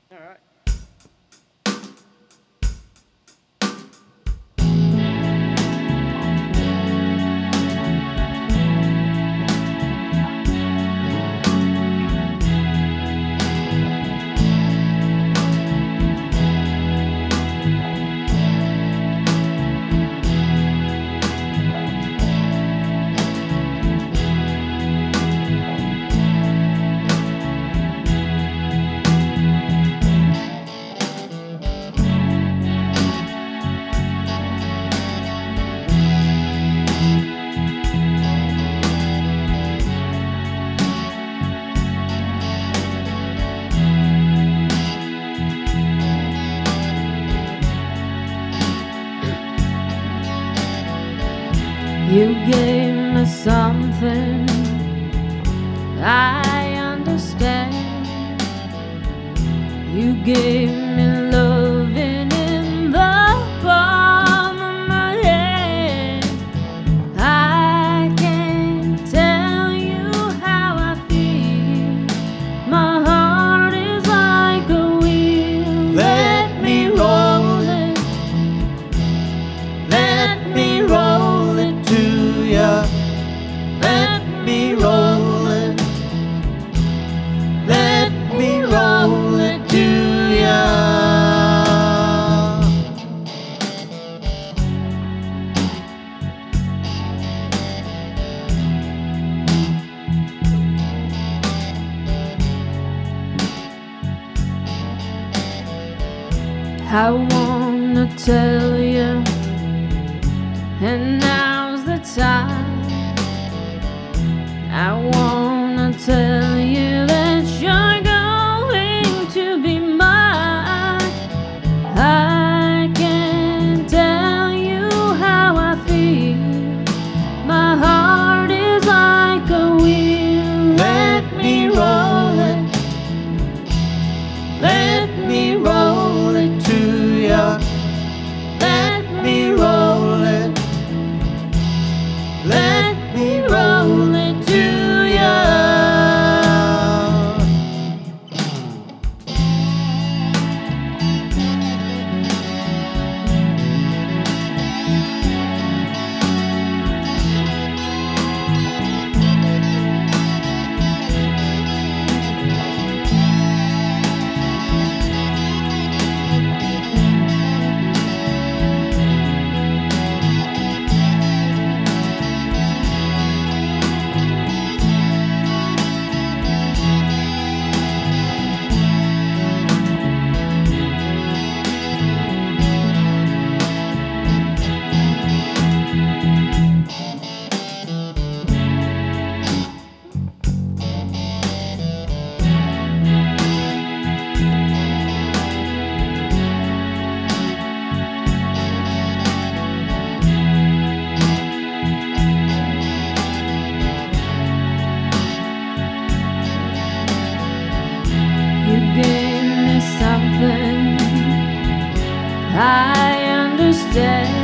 All right. You gave me something I understand. You gave me loving in the palm of my hand. I can't tell you how I feel. My heart is like a wheel. Let me roll it. Let me roll it to ya. Let me roll it. Let me roll it to ya. I wanna tell you, and now's the time. I wanna tell you that you're going to be mine. I can't tell you how I feel. My heart is like a wheel. Let me roll it. Let me roll it to ya. Let me roll it. Let me roll it to ya. You gave me something I understand.